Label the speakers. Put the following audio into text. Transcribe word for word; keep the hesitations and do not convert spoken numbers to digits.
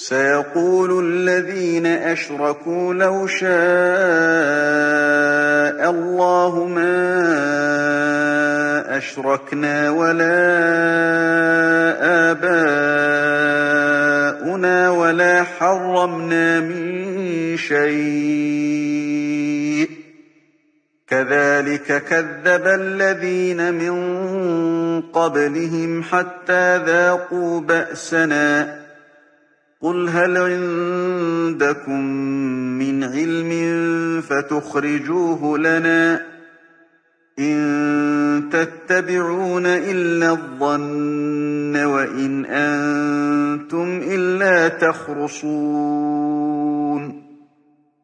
Speaker 1: سيقول الذين أشركوا لو شاء الله ما أشركنا ولا آباؤنا ولا حرمنا من شيء كذلك كذب الذين من قبلهم حتى ذاقوا بأسنا قل هل عندكم من علم فتخرجوه لنا إن تتبعون إلا الظن وإن أنتم إلا تخرصون